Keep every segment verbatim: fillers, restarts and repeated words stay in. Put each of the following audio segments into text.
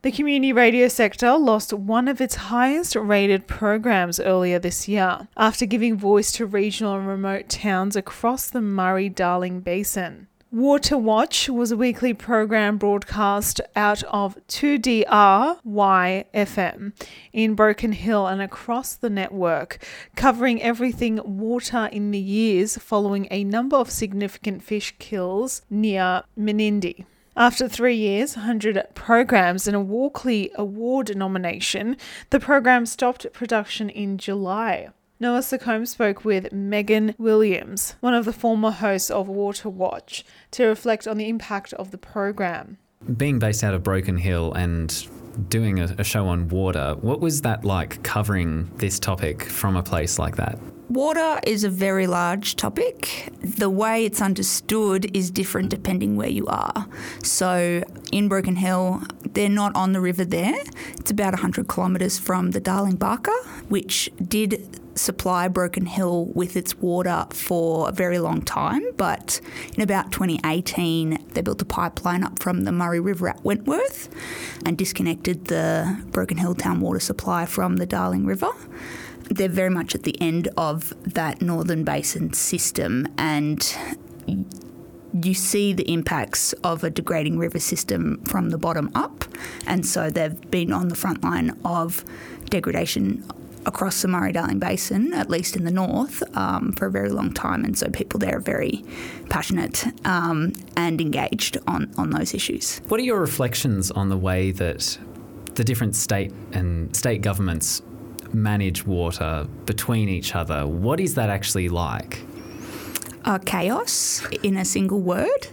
The community radio sector lost one of its highest rated programs earlier this year after giving voice to regional and remote towns across the Murray-Darling Basin. Water Watch was a weekly program broadcast out of two D R Y F M in Broken Hill and across the network, covering everything water in the years following a number of significant fish kills near Menindee. After three years, one hundred programs and a Walkley Award nomination, the program stopped production in July. Noah Secombe spoke with Megan Williams, one of the former hosts of Water Watch, to reflect on the impact of the program. Being based out of Broken Hill and doing a, a show on water, what was that like covering this topic from a place like that? Water is a very large topic. The way it's understood is different depending where you are. So in Broken Hill, they're not on the river there. It's about one hundred kilometres from the Darling Barker, which did supply Broken Hill with its water for a very long time, but in about twenty eighteen they built a pipeline up from the Murray River at Wentworth and disconnected the Broken Hill town water supply from the Darling River. They're very much at the end of that Northern Basin system, and you see the impacts of a degrading river system from the bottom up, and so they've been on the front line of degradation across the Murray-Darling Basin, at least in the north, um, for a very long time, and so people there are very passionate um, and engaged on, on those issues. What are your reflections on the way that the different state and state governments manage water between each other? What is that actually like? Uh, chaos, in a single word.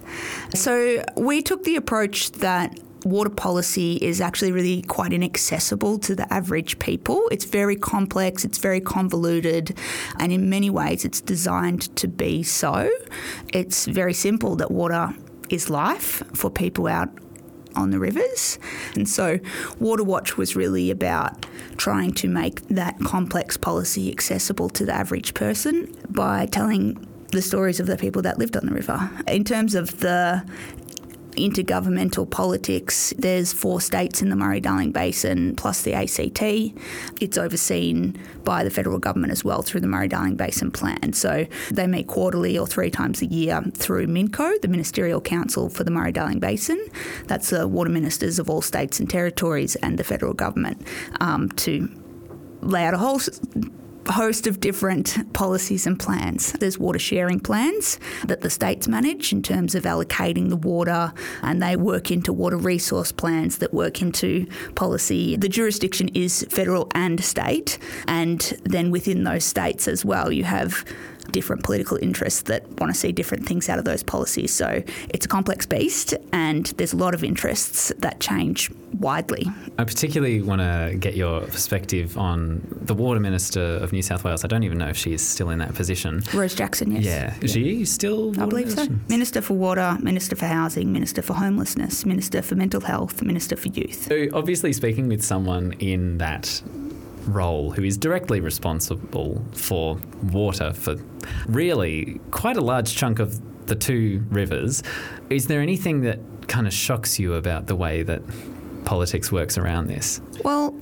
So we took the approach that water policy is actually really quite inaccessible to the average people. It's very complex, it's very convoluted, and in many ways it's designed to be so. It's very simple that water is life for people out on the rivers. And so Water Watch was really about trying to make that complex policy accessible to the average person by telling the stories of the people that lived on the river. In terms of the intergovernmental politics, there's four states in the Murray-Darling Basin plus the A C T. It's overseen by the federal government as well through the Murray-Darling Basin Plan. So they meet quarterly or three times a year through MINCO, the Ministerial Council for the Murray-Darling Basin. That's the water ministers of all states and territories and the federal government um, to lay out a whole host of different policies and plans. There's water sharing plans that the states manage in terms of allocating the water, and they work into water resource plans that work into policy. The jurisdiction is federal and state, and then within those states as well you have different political interests that want to see different things out of those policies. So it's a complex beast, and there's a lot of interests that change widely. I particularly want to get your perspective on the Water Minister of New South Wales. I don't even know if she is still in that position. Rose Jackson, yes. Yeah. Is yeah. she still I believe Minister? so. Minister for Water, Minister for Housing, Minister for Homelessness, Minister for Mental Health, Minister for Youth. So obviously speaking with someone in that role who is directly responsible for water for really quite a large chunk of the two rivers, is there anything that kind of shocks you about the way that politics works around this? Well,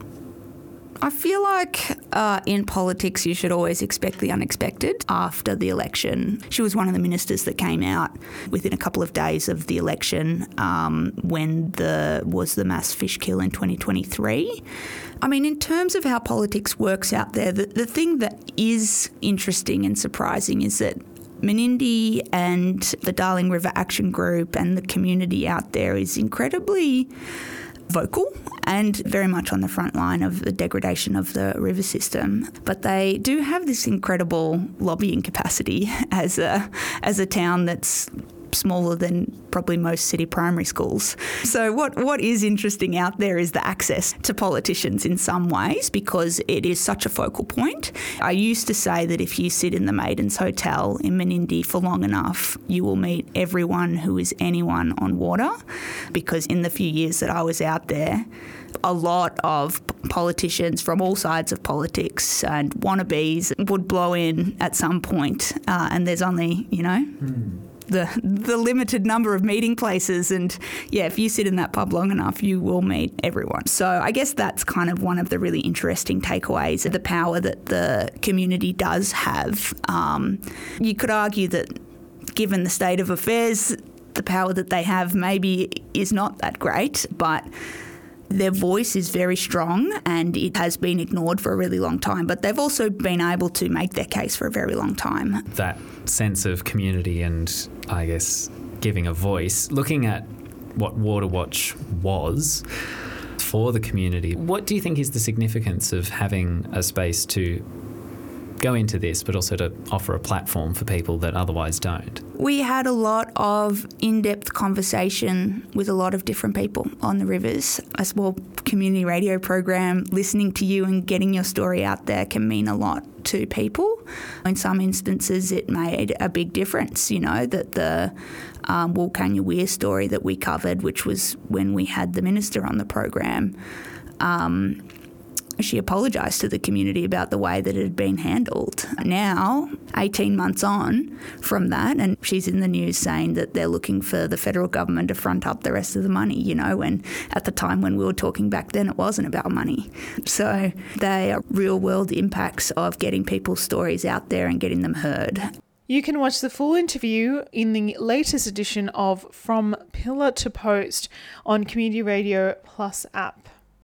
I feel like uh, in politics you should always expect the unexpected. After the election, she was one of the ministers that came out within a couple of days of the election um, when the was the mass fish kill in twenty twenty-three. I mean, in terms of how politics works out there, the, the thing that is interesting and surprising is that Menindee and the Darling River Action Group and the community out there is incredibly vocal and very much on the front line of the degradation of the river system. But they do have this incredible lobbying capacity as a as a town that's smaller than probably most city primary schools. So what, what is interesting out there is the access to politicians in some ways, because it is such a focal point. I used to say that if you sit in the Maidens Hotel in Menindee for long enough, you will meet everyone who is anyone on water, because in the few years that I was out there, a lot of politicians from all sides of politics and wannabes would blow in at some point, uh, and there's only, you know... Mm. the the limited number of meeting places. And yeah, if you sit in that pub long enough, you will meet everyone. So I guess that's kind of one of the really interesting takeaways of the power that the community does have. Um, you could argue that given the state of affairs, the power that they have maybe is not that great, but their voice is very strong and it has been ignored for a really long time. But they've also been able to make their case for a very long time. That sense of community and, I guess, giving a voice. Looking at what Waterwatch was for the community, what do you think is the significance of having a space to go into this, but also to offer a platform for people that otherwise don't? We had a lot of in-depth conversation with a lot of different people on the rivers. A small community radio program, listening to you and getting your story out there can mean a lot to people. In some instances, it made a big difference, you know, that the um, Wilcannia Weir story that we covered, which was when we had the minister on the program, um, she apologised to the community about the way that it had been handled. Now, eighteen months on from that, and she's in the news saying that they're looking for the federal government to front up the rest of the money, you know, when at the time when we were talking back then, it wasn't about money. So they are real-world impacts of getting people's stories out there and getting them heard. You can watch the full interview in the latest edition of From Pillar to Post on Community Radio Plus app.